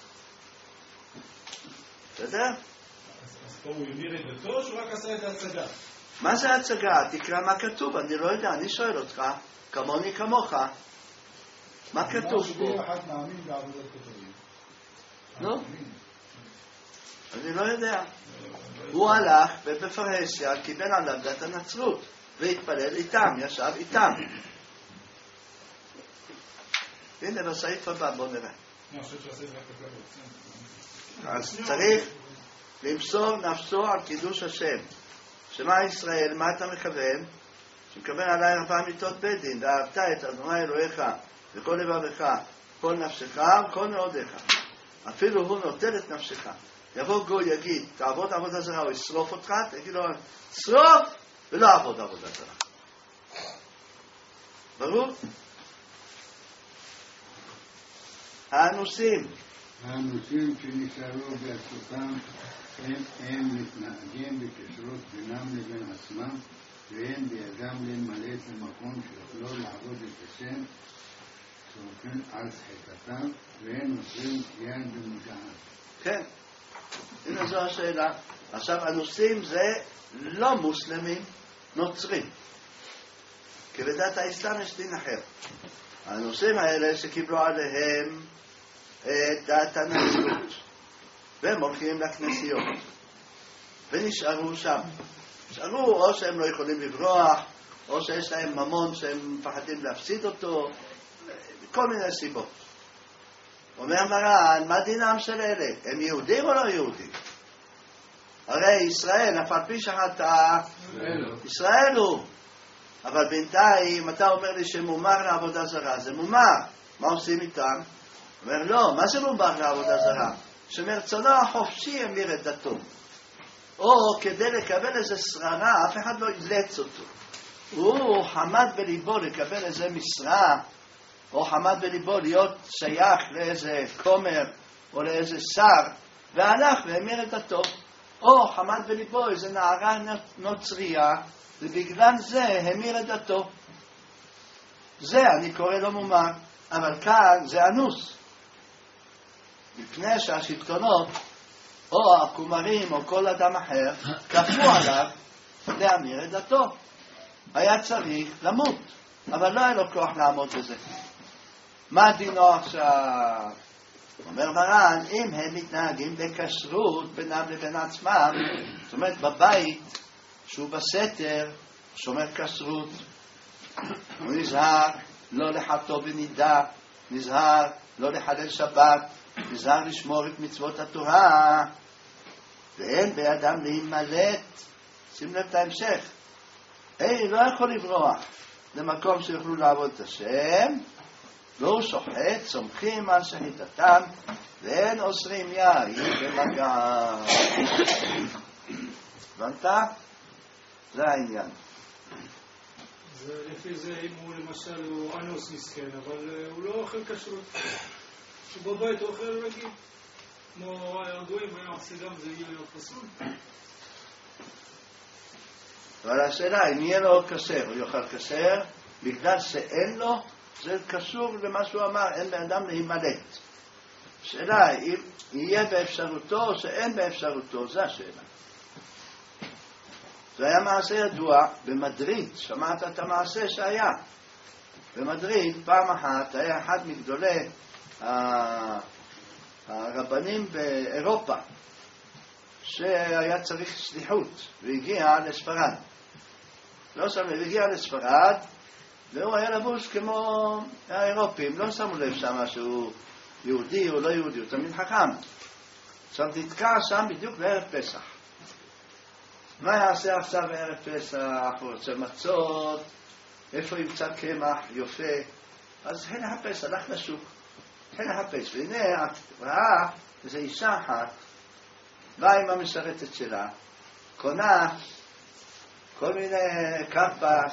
בסדר? אז פה הוא המיר את דתו או שהוא רק עשה את ההצגה? מה זה הצגה? תקרא מה כתוב, אני לא יודע, אני שואל אותך, כמוני כמוך, מה כתוב פה? אחד מאמין בעבודת כתבים. נו? אני לא יודע. הוא הלך ובפרהסיה קיבל עליו דת הנצרות והתפלל איתם, ישב איתם. הנה בסעיף הבא, בוא נראה. אז צריך למסור נפשו על קידוש השם. שמע ישראל, מה אתה מכוון? שמכוון עליי ארבע מיתות בית דין, ואהבת את אדוני אלוהיך וכל לבבך, כל נפשך וכל מאודיך. אפילו הוא נוטל את נפשך. יבוא גוי יגיד, תעבוד עבודה זרה, הוא ישרוף אותך, תגיד לו, שרוף ולא עבוד עבודה זרה. ברור? האנוסים. האנוסים שנשארו בארצותם הם, הם מתנהגים בקשרות בינם לבין עצמם, ואין בידם למלא את המקום שיוכלו לעבוד את השם, סומכים על שחיקתם, והם נושאים יד במודעם. כן, הנה זו השאלה. עכשיו, אנוסים זה לא מוסלמים, נוצרים. כי בדת האסלאם יש דין אחר. האנוסים האלה שקיבלו עליהם את דת הנצרות, והם הולכים לכנסיות, ונשארו שם. נשארו או שהם לא יכולים לברוח, או שיש להם ממון שהם מפחדים להפסיד אותו, כל מיני סיבות. אומר מרן, מה דינם של אלה? הם יהודים או לא יהודים? הרי ישראל, אף על פי שחטא, ישראל הוא. אבל בינתיים אתה אומר לי שמומר לעבודה זרה, זה מומר. מה עושים איתם? אומר לא, מה זה מומר לעבודה זרה? שמרצונו החופשי המיר את דתו. או כדי לקבל איזה שררה, אף אחד לא אילץ אותו. הוא חמד בליבו לקבל איזה משרה, או חמד בליבו להיות שייך לאיזה כומר או לאיזה שר, והלך והמיר את דתו. או חמד בליבו איזה נערה נוצריה, ובגלל זה המיר את דתו. זה אני קורא לו מומר, אבל כאן זה אנוס. מפני שהשלטונות, או הכומרים, או כל אדם אחר, כפו עליו להמיר את דתו. היה צריך למות, אבל לא היה לו כוח לעמוד בזה. מה דינו עכשיו? אומר מרן, אם הם מתנהגים בכשרות בינם לבין עצמם, זאת אומרת בבית שהוא בסתר, שומר כשרות, הוא נזהר לא לחטוא בנידה, נזהר לא לחלל שבת, נזהר לשמור את מצוות התורה, ואין בידם להימלט. שים לב את ההמשך, היי, לא יכול לברוח למקום שיוכלו לעבוד את השם, והוא שוחט, סומכים על שחיטתם, ואין אוסרים יין במגע. הבנת? זה העניין. זה לפי זה אם הוא למשל הוא אנוס מסכן, אבל הוא לא אוכל כשרות. שהוא בבית הוא אוכל רגיל. כמו הגויים היה עושה גם זה יהיה לו פסול. אבל השאלה, אם יהיה לו כשר, הוא יאכל כשר, בגלל שאין לו, זה קשור למה שהוא אמר, אין באדם להימלט. השאלה, אם יהיה באפשרותו או שאין באפשרותו, זה השאלה. זה היה מעשה ידוע במדריד, שמעת את המעשה שהיה. במדריד פעם אחת היה אחד מגדולי הרבנים באירופה, שהיה צריך שליחות, והגיע לספרד. לא שמו, והגיע לספרד, והוא היה לבוש כמו האירופים, לא שמו לב שם שהוא יהודי או לא יהודי, הוא תמיד חכם. עכשיו נתקע שם בדיוק בערב פסח. מה יעשה עכשיו בערב פסח? הוא רוצה מצות, איפה ימצא קמח יופה? אז הנה הפס, הלך לשוק, הנה הפס, והנה ראה איזו אישה אחת, באה עם המשרתת שלה, קונה כל מיני קרפס,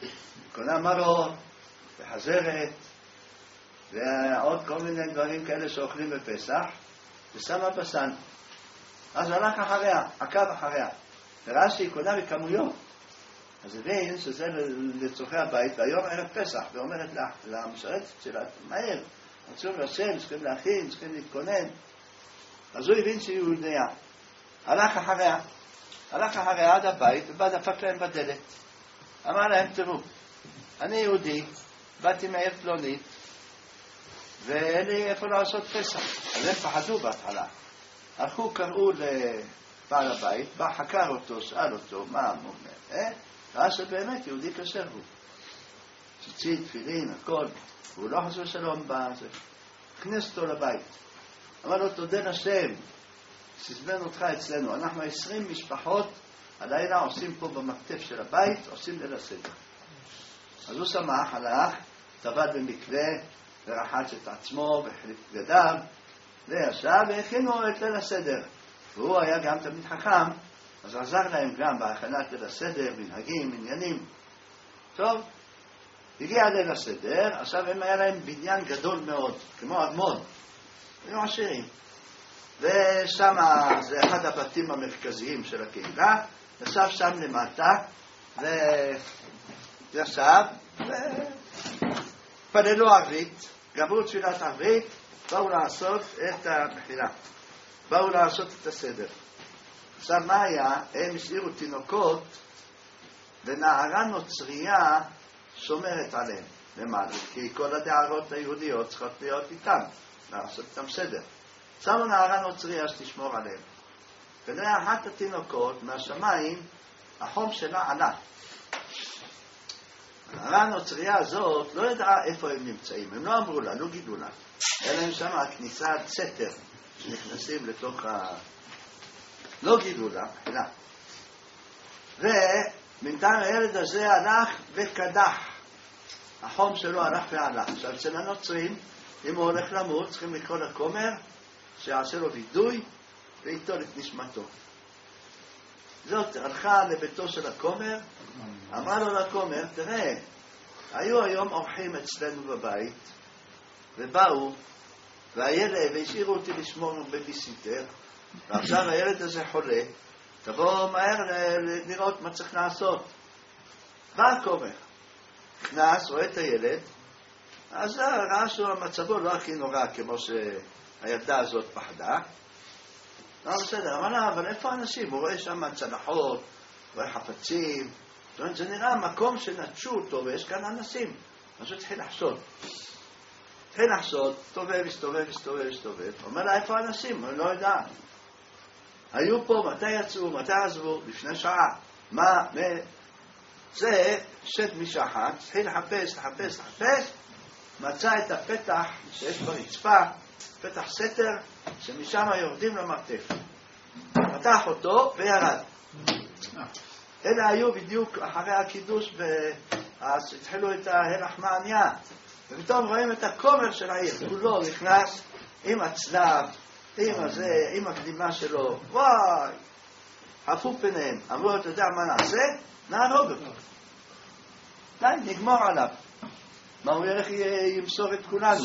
קונה מרור, וחזרת, ועוד כל מיני דברים כאלה שאוכלים בפסח, ושמה בסן. אז הוא הלך אחריה, עקב אחריה. וראה שהיא קונה בכמויות. אז הבין שזה לצורכי הבית, והיום ערב פסח, ואומרת למשרתת שלה, מהר, רצו לשם, צריכים להכין, צריכים להתכונן. אז הוא הבין שהיא יהודיה. הלך אחריה, הלך אחריה עד הבית, ובא דפק להם בדלת. אמר להם, תראו, אני יהודי, באתי מעיר פלונית, ואין לי איפה לעשות פסח. אז הם פחדו בהתחלה. הלכו, קראו לבעל הבית, בא חקר אותו, שאל אותו, מה הוא אומר, אה? ראה שבאמת יהודי כשר הוא. ציצית, תפילין, הכל. והוא לא חזו שלום בזה. הכנס אותו לבית. אמר לו, תודה לשם, סזמן אותך אצלנו. אנחנו עשרים משפחות, הלילה עושים פה במקטף של הבית, עושים ליל הסדר. אז הוא שמח, הלך, טבל במקווה, ורחץ את עצמו, והחליף בגדיו, וישב, והכינו את ליל הסדר. והוא היה גם תמיד חכם, אז עזר להם גם בהכנת ליל הסדר, מנהגים, עניינים. טוב, הגיע ליל הסדר, עכשיו הם היה להם בניין גדול מאוד, כמו אדמון, היו עשירים. ושם זה אחד הבתים המרכזיים של הקהילה, ישב שם למטה, וישב, ופללו ערבית, גמרו תפילת ערבית, באו לעשות את המחילה, באו לעשות את הסדר. עכשיו מה היה? הם השאירו תינוקות, ונערה נוצרייה שומרת עליהם למעלה, כי כל הדערות היהודיות צריכות להיות איתם, לעשות איתם סדר. שמו נערה נוצרייה שתשמור עליהם. ונראה אחת התינוקות מהשמיים, החום שלה עלה. הנערה הנוצרייה הזאת לא ידעה איפה הם נמצאים, הם לא אמרו לה, לא גידו לה. אלא הם שם הכניסת סתר שנכנסים לתוך ה... לא גידו לה, חילה. ובינתיים הילד הזה הלך וקדח. החום שלו הלך והלך. עכשיו אצל הנוצרים, אם הוא הולך למות, צריכים לקרוא לכומר, שיעשה לו וידוי, ויטול את נשמתו. זאת הלכה לביתו של הכומר, אמרה לו לכומר, תראה, היו היום אורחים אצלנו בבית, ובאו, והילד, והשאירו אותי לשמור בביסיטר, ועכשיו הילד הזה חולה, תבוא מהר לראות מה צריך לעשות. בא הכומר, נכנס, רואה את הילד, אז ראה שהמצבו לא הכי נורא כמו שהילדה הזאת פחדה. לא בסדר, אמר לה, אבל איפה האנשים? הוא רואה שם צלחות, רואה חפצים, זאת אומרת, זה נראה מקום שנטשו אותו ויש כאן אנשים. אז הוא התחיל לחשוד. התחיל לחשוד, תובב, הסתובב, הסתובב, הסתובב. אומר לה, איפה האנשים? הוא לא יודע. היו פה, מתי יצאו, מתי עזבו? לפני שעה. מה? זה שד משחת, התחיל לחפש, לחפש, לחפש, מצא את הפתח שיש ברצפה, פתח סתר, שמשם יורדים למרתף. פתח אותו וירד. אלה היו בדיוק אחרי הקידוש, אז התחילו את ההלך מעניה, ופתאום רואים את הכומר של העיר, כולו נכנס עם הצלב, עם הזה, עם הקדימה שלו, וואי, חפו פניהם, אמרו, אתה יודע מה נעשה? נהרוג אותו. די, נגמור עליו. מה הוא ילך ימסור את כולנו?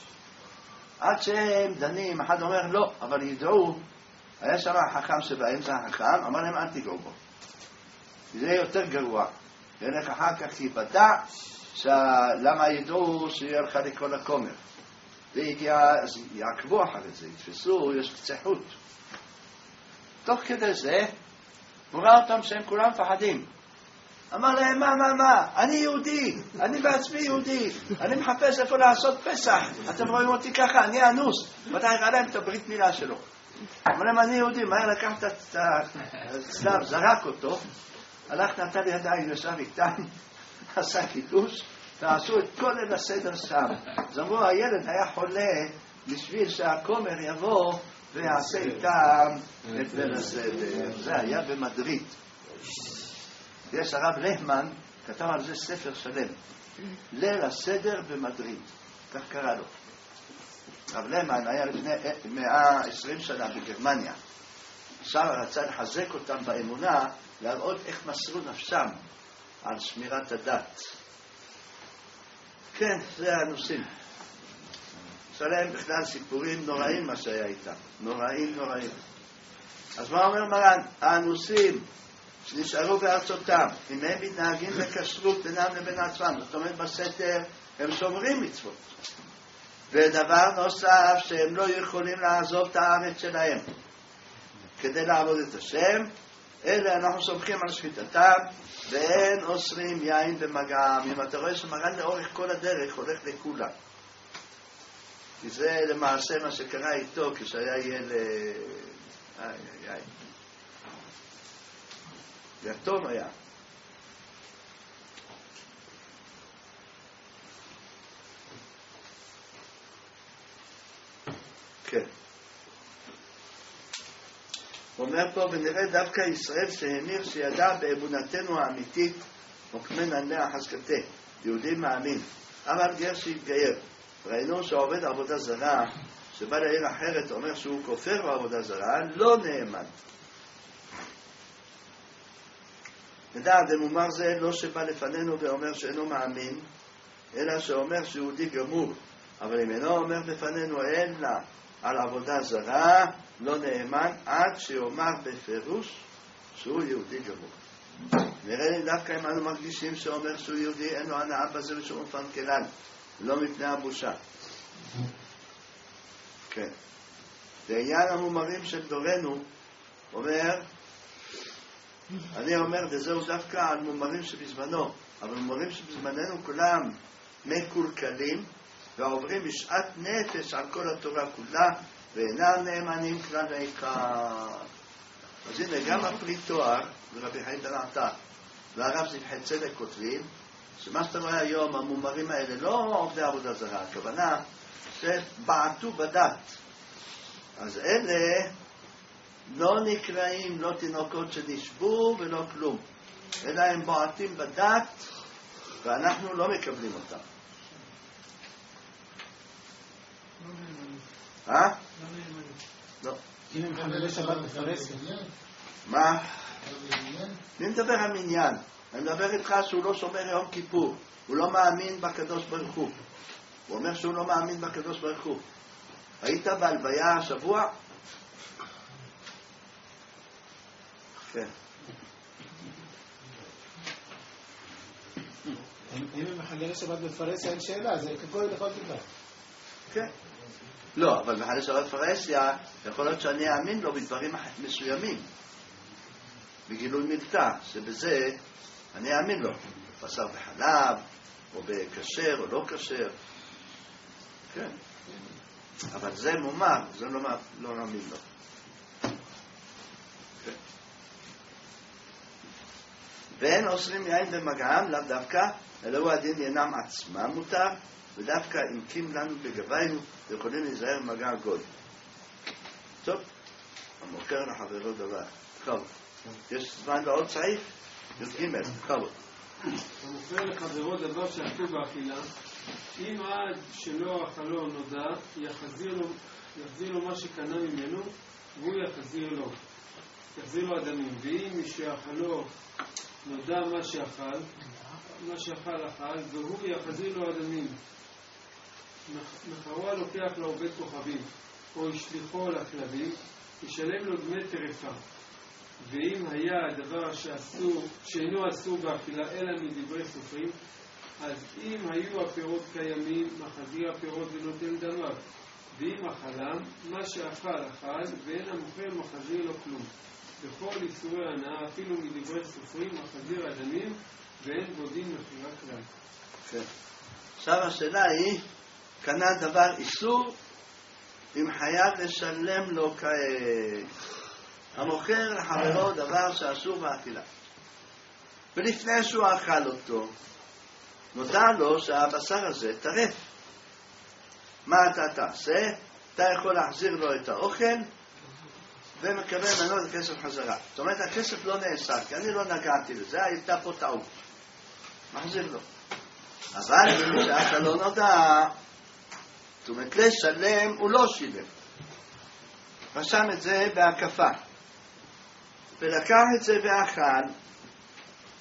עד שהם דנים, אחד אומר לא, אבל ידעו, היה שם החכם שבהם, זה החכם, אמר להם אל תיגעו בו. זה יותר גרוע. ילך אחר כך ייבדע, למה ידעו שיהיה לך לקרוא לכומר. והגיע, אז יעקבו אחרי זה, יתפסו, יש קצחות. תוך כדי זה, הוא ראה אותם שהם כולם פחדים. אמר להם, מה, מה, מה, אני יהודי, אני בעצמי יהודי, אני מחפש איפה לעשות פסח, אתם רואים אותי ככה, אני אנוס, מתי הראה להם את הברית מילה שלו. אמר להם, אני יהודי, מהר לקחת את הצלב, זרק אותו, הלך נתן ידיים, ישב איתם, עשה קידוש, ועשו את כל ליל הסדר שם. אז אמרו, הילד היה חולה בשביל שהכומר יבוא ויעשה איתם את ליל הסדר. זה היה במדריד. יש הרב להמן, כתב על זה ספר שלם. ליל הסדר במדריד. כך קרא לו. הרב להמן היה לפני מאה ועשרים שנה בגרמניה. עכשיו רצה לחזק אותם באמונה, להראות איך מסרו נפשם על שמירת הדת. כן, זה הנושאים. יש עליהם בכלל סיפורים נוראים מה שהיה איתם. נוראים, נוראים. אז מה אומר מרן? האנוסים שנשארו בארצותם, אם הם מתנהגים בכשרות בינם לבין עצמם, זאת אומרת בסתר הם שומרים מצוות. ודבר נוסף, שהם לא יכולים לעזוב את הארץ שלהם כדי לעבוד את השם, אלא אנחנו סומכים על שחיטתם ואין אוסרים יין במגעם. אם אתה רואה שמרן לאורך כל הדרך הולך לכולם, כי זה למעשה מה שקרה איתו כשהיה ילד איי איי איי יתום היה. כן. הוא אומר פה, ונראה דווקא ישראל שהמיר שידע באמונתנו האמיתית מוקמן עליה חזקתה, יהודי מאמין, אבל גר שהתגייר. ראינו שעובד עבודה זרה, שבא לעיר אחרת, אומר שהוא כופר בעבודה זרה, לא נאמן. נדע, דמומר זה לא שבא לפנינו ואומר שאינו מאמין, אלא שאומר שיהודי גמור. אבל אם אינו אומר בפנינו אלא על עבודה זרה, לא נאמן, עד שיאמר בפירוש שהוא יהודי גמור. נראה לי דווקא אם אנו מרגישים שאומר שהוא יהודי, אין לו הנאה בזה ושום אופן כלל, לא מפני הבושה. כן. בעניין המומרים של דורנו, אומר, אני אומר, וזהו דווקא על מומרים שבזמנו, אבל מומרים שבזמננו כולם מקולקלים, ועוברים בשעת נפש על כל התורה כולה, ואינם נאמנים כלל ועיקר. אז הנה, גם הפרי תואר, ורבי חיים בן עטר, והרב זבחי צדק כותבים, שמה שאתה רואה היום, המומרים האלה לא עובדי עבודה זרה, הכוונה שבעטו בדת. אז אלה לא נקראים, לא תינוקות שנשבו ולא כלום, אלא הם בועטים בדת, ואנחנו לא מקבלים אותם. אה? לא. אם הם חללי שבת בפרסיה. מה? אני מדבר על מניין. אני מדבר איתך שהוא לא שומר יום כיפור. הוא לא מאמין בקדוש ברוך הוא. הוא אומר שהוא לא מאמין בקדוש ברוך הוא. היית בהלוויה השבוע? כן. אם הם מחללי שבת בפרסיה אין שאלה, זה כגוי לכל דבר. כן. לא, אבל מחלל שבת בפרהסיה יכול להיות שאני אאמין לו בדברים מסוימים, בגילוי מבטא, שבזה אני אאמין לו, בשר וחלב, או בכשר או לא כשר. כן. אבל זה מומר, זה לא, לא נאמין לו. כן. ואין אוסרים יין במגעם, לאו דווקא, אלא הוא הדין ינם עצמם מותר, ודווקא אם קים לנו בגבינו, יכולים להיזהר מגע גוי. טוב, המוכר לחברו דבר. טוב, יש זמן בעוד סעיף? י"ג, טוב. המוכר לחברו דבר שאסור באכילה, אם עד שלא אכלו נודע, יחזיר לו, יחזיר לו מה שקנה ממנו, והוא יחזיר לו. יחזיר לו אדמים. ואם משאכלו נודע מה שאכל, מה שאכל אכל, והוא יחזיר לו אדמים. מחרוע לוקח לו בית כוכבים, או ישליחו לכלבים, ישלם לו דמי טרפה. ואם היה הדבר שאסור, שאינו אסור באכילה, אלא מדברי סופרים, אז אם היו הפירות קיימים, מחזיר הפירות ונותן דמיו. ואם אכלם, מה שאכל אכל, ואין המוכר מחזיר לו כלום. בכל איסורי הנאה, אפילו מדברי סופרים, מחזיר הדמים, ואין בודין מחירה כלל. כן. עכשיו השאלה היא, קנה דבר איסור, אם חייב לשלם לו כעת. המוכר לחברו דבר שאסור באכילה. ולפני שהוא אכל אותו, נודע לו שהבשר הזה טרף. מה אתה תעשה? אתה יכול להחזיר לו את האוכל, ומקבל ממנו את הכסף חזרה. זאת אומרת, הכסף לא נאסר, כי אני לא נגעתי לזה, הייתה פה טעות. מחזיר לו. אבל אם שאתה לא נודע, זאת אומרת, לשלם הוא לא שילם. רשם את זה בהקפה. ולקח את זה ואכל,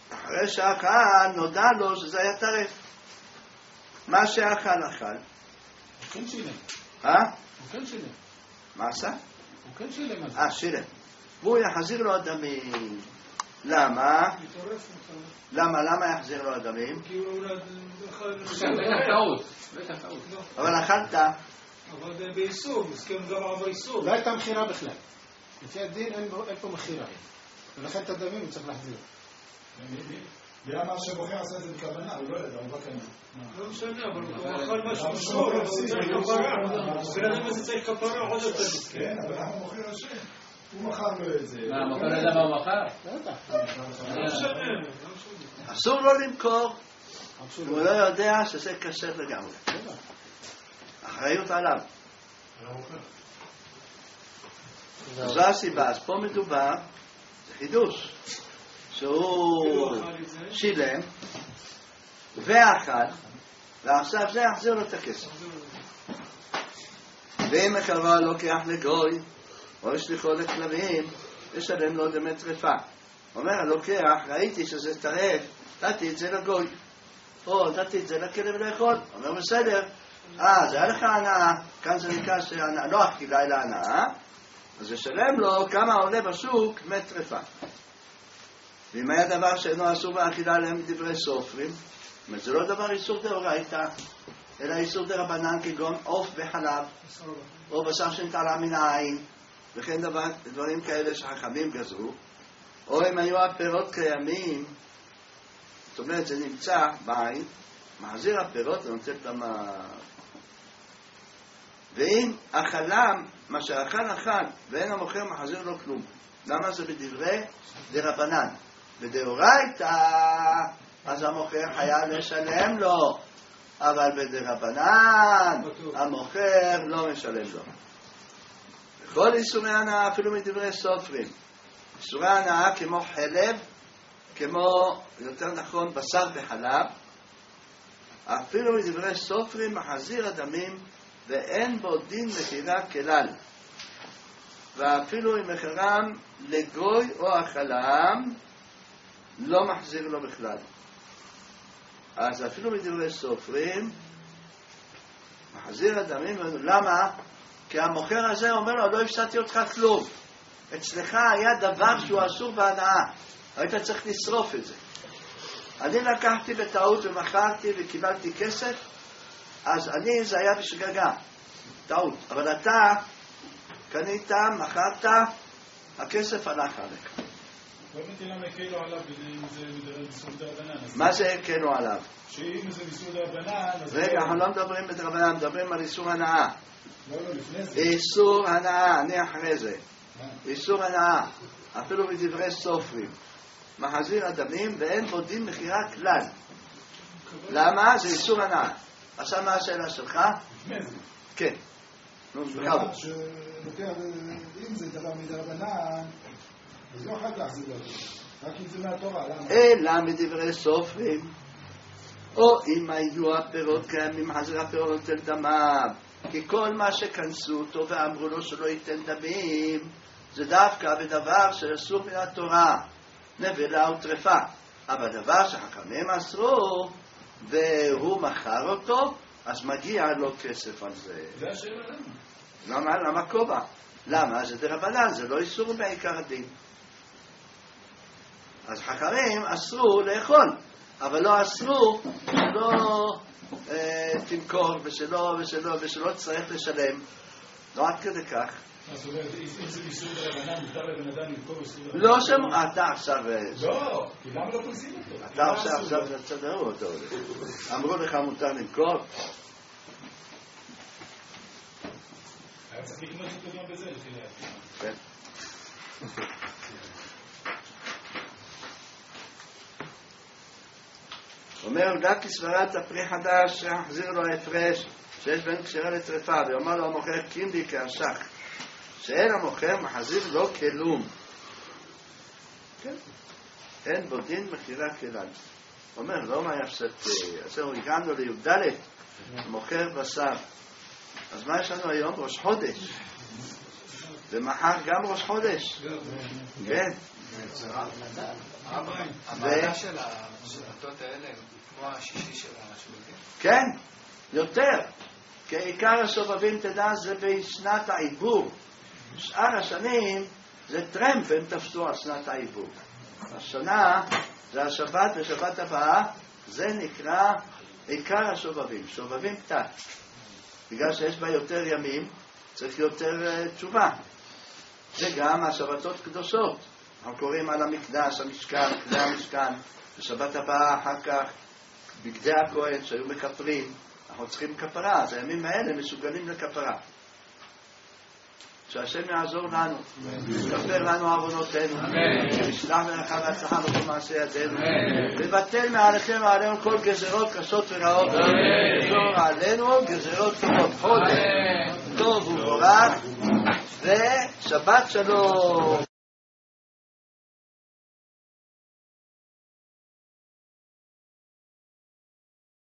אחרי שאכל נודע לו שזה היה טרף. מה שאכל אכל. הוא כן שילם. אה? הוא כן שילם. מה עשה? הוא כן שילם על זה. אה, שילם. והוא יחזיר לו הדמים. למה? למה? למה יחזיר לו הדמים? כי הוא טעות. בטח טעות. אבל אכלת. אבל באיסור, מסכים גם על באיסור. לא הייתה מחירה בכלל. לפי הדין אין פה מחירה. ולכן את הדמים הוא צריך להחזיר. למה שבוחר עשה את זה בכוונה? הוא לא ידע, הוא רק קנה. לא משנה, אבל הוא אכל משהו משור, אבל הוא צריך כפרה. בן אדם הזה צריך כפרה עוד יותר מסכים. כן, אבל למה מוכר השם? הוא מכר לו את זה. מה, מוכר לדע מה הוא מכר? לא משנה. אסור לו למכור. הוא לא יודע שזה כשר לגמרי. אחריות עליו. זו הסיבה. אז פה מדובר, זה חידוש, שהוא שילם ואכל, ועכשיו זה יחזיר לו את הכסף. ואם הקרבה לוקח לגוי או ישליחו לכלבים, ישלם לו דמי טרפה. אומר הלוקח, ראיתי שזה טרף, נתתי את זה לגוי, או נתתי את זה לכלב לאכול. אומר בסדר, אה, זה היה לך הנאה, כאן זה נקרא שהנאה, לא אכילה אלא הנאה, אז ישלם לו כמה עולה בשוק דמי טרפה. ואם היה דבר שאינו אסור באכילה להם דברי סופרים, זאת אומרת, זה לא דבר איסור דאורייתא, אלא איסור דרבנן, כגון עוף וחלב, או בשר שנטלה מן העין, וכן דבר, דברים כאלה שחכמים גזרו, או אם היו הפירות קיימים, זאת אומרת, זה נמצא בעין, מחזיר הפירות ונותן את המה... ואם אכלם, מה שאכל אכל, ואין המוכר מחזיר לו כלום. למה זה בדברי דרבנן? בדאורייתא, אז המוכר חייב לשלם לו, אבל בדרבנן, המוכר לא משלם לו. בכל איסורי הנאה, אפילו מדברי סופרים, איסורי הנאה כמו חלב, כמו, יותר נכון, בשר וחלב, אפילו מדברי סופרים מחזיר הדמים ואין בו דין מחירה כלל. ואפילו אם מחירם לגוי או אכלם, לא מחזיר לו בכלל. אז אפילו מדברי סופרים, מחזיר הדמים, למה? כי המוכר הזה אומר לו, לא הפסדתי אותך כלום. אצלך היה דבר שהוא אסור בהנאה. היית צריך לשרוף את זה. אני לקחתי בטעות ומכרתי וקיבלתי כסף, אז אני, זה היה בשגגה. טעות. אבל אתה קנית, מכרת, הכסף הלך עליך. לא מתי למה הקלו עליו אם זה איסור דרבנן. מה זה הקלו עליו? שאם זה איסור דרבנן... רגע, אנחנו לא מדברים בדרבנן, מדברים על איסור הנאה. לא, לא, לפני זה. איסור הנאה, אני אחרי זה. איסור הנאה, אפילו מדברי סופרים. מחזיר הדמים ואין בו דין מחירה כלל. למה? זה איסור הנאה. עכשיו מה השאלה שלך? לפני זה. כן. נו, בכבוד. אם זה דבר מדרבנן, אז לא אחר כך זה לא. רק אם זה מהתורה, למה? אלא מדברי סופרים. או אם היו הפירות קיימים, מחזיר הפירות נותן דמיו. כי כל מה שכנסו אותו ואמרו לו שלא ייתן דמים, זה דווקא בדבר שאסור מן התורה. נבלה וטרפה. אבל דבר שחכמים אסרו, והוא מכר אותו, אז מגיע לו כסף על זה. זה השאלה למה? למה? למה כובע? למה? זה דרבנן, זה לא איסור בעיקר הדין. אז חכמים אסרו לאכול, אבל לא אסרו שלא אה, תמכור ושלא, ושלא, ושלא צריך לשלם. לא עד כדי כך. זאת אומרת, אם זה איסור דרבנן, מותר לבן אדם למכור איסור דרבנן? לא שם, אתה עכשיו... לא, כי למה לא פוגשים אותו? אתה עכשיו, עכשיו תסדרו אותו. אמרו לך מותר למכור? היה צריך לקנות אותו גם בזה, לפי דעתי. כן. אומר, רק כסברת הפרי חדש שיחזיר לו ההפרש שיש בין כשרה לטרפה, ויאמר לו המוכר קימדי כאשך, שאין המוכר מחזיר לו כלום. כן. אין בו דין מחירה כלל. אומר, לא מה יפסד, אז זהו, הגענו לי"ד, מוכר בשר. אז מה יש לנו היום? ראש חודש. ומחר גם ראש חודש. כן. המעלה של השבתות האלה כמו השישי של השבטים? כן, יותר. כי עיקר הסובבים, תדע, זה בשנת העיבור. שאר השנים זה טרמפ, הם תפסו על שנת העיבור. השנה זה השבת ושבת הבאה, זה נקרא עיקר הסובבים, סובבים קטן. בגלל שיש בה יותר ימים, צריך יותר uh, תשובה. זה גם השבתות קדושות. אנחנו קוראים על המקדש, המשכן, כלי המשכן, בשבת הבאה אחר כך, בגדי הכהן שהיו מקפרים, אנחנו צריכים כפרה, אז הימים האלה מסוגלים לכפרה. שהשם יעזור לנו, יכפר לנו עוונותינו, וישלח ברכה והצלחה בכל מעשה ידינו, לבטל מעליכם ועלינו כל גזרות קשות ורעות, וגזור עלינו גזרות טובות. חודש טוב ומבורך ושבת שלום.